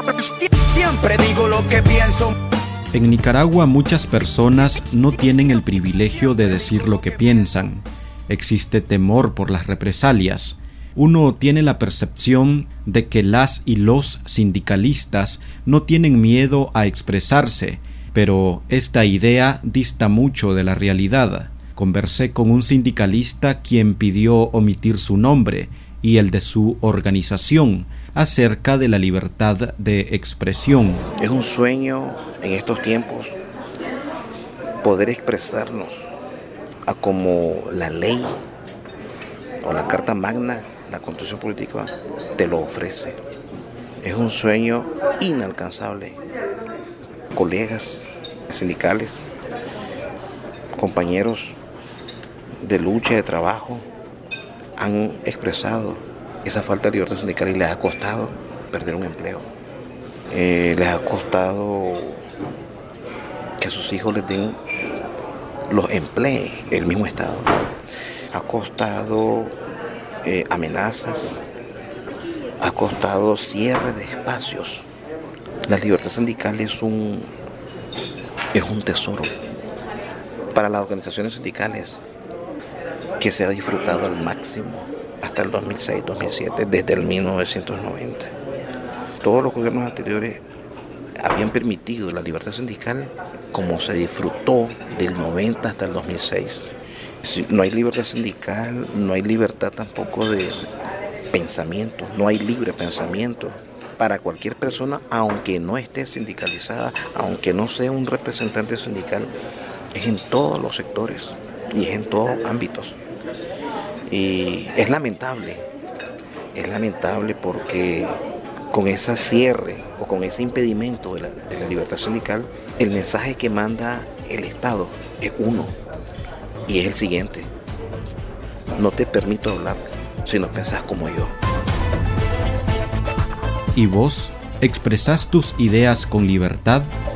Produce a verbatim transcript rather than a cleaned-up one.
Siempre digo lo que pienso. En Nicaragua muchas personas no tienen el privilegio de decir lo que piensan. Existe temor por las represalias. Uno tiene la percepción de que las y los sindicalistas no tienen miedo a expresarse, pero esta idea dista mucho de la realidad. Conversé con un sindicalista quien pidió omitir su nombre y el de su organización acerca de la libertad de expresión. Es un sueño en estos tiempos poder expresarnos a como la ley o la Carta Magna, la Constitución Política, te lo ofrece. Es un sueño inalcanzable. Colegas sindicales, compañeros de lucha, de trabajo, han expresado esa falta de libertad sindical y les ha costado perder un empleo. Eh, les ha costado que a sus hijos les den, los emplee el mismo Estado. Ha costado eh, amenazas, ha costado cierre de espacios. La libertad sindical es un, es un tesoro para las organizaciones sindicales que se ha disfrutado al máximo hasta el dos mil seis dos mil siete, desde el mil novecientos noventa. Todos los gobiernos anteriores habían permitido la libertad sindical como se disfrutó del noventa hasta el dos mil seis. No hay libertad sindical, no hay libertad tampoco de pensamiento, no hay libre pensamiento para cualquier persona, aunque no esté sindicalizada, aunque no sea un representante sindical. Es en todos los sectores y es en todos ámbitos. Y es lamentable, es lamentable porque con ese cierre o con ese impedimento de la, de la libertad sindical, el mensaje que manda el Estado es uno y es el siguiente: no te permito hablar si no pensás como yo. ¿Y vos expresás tus ideas con libertad?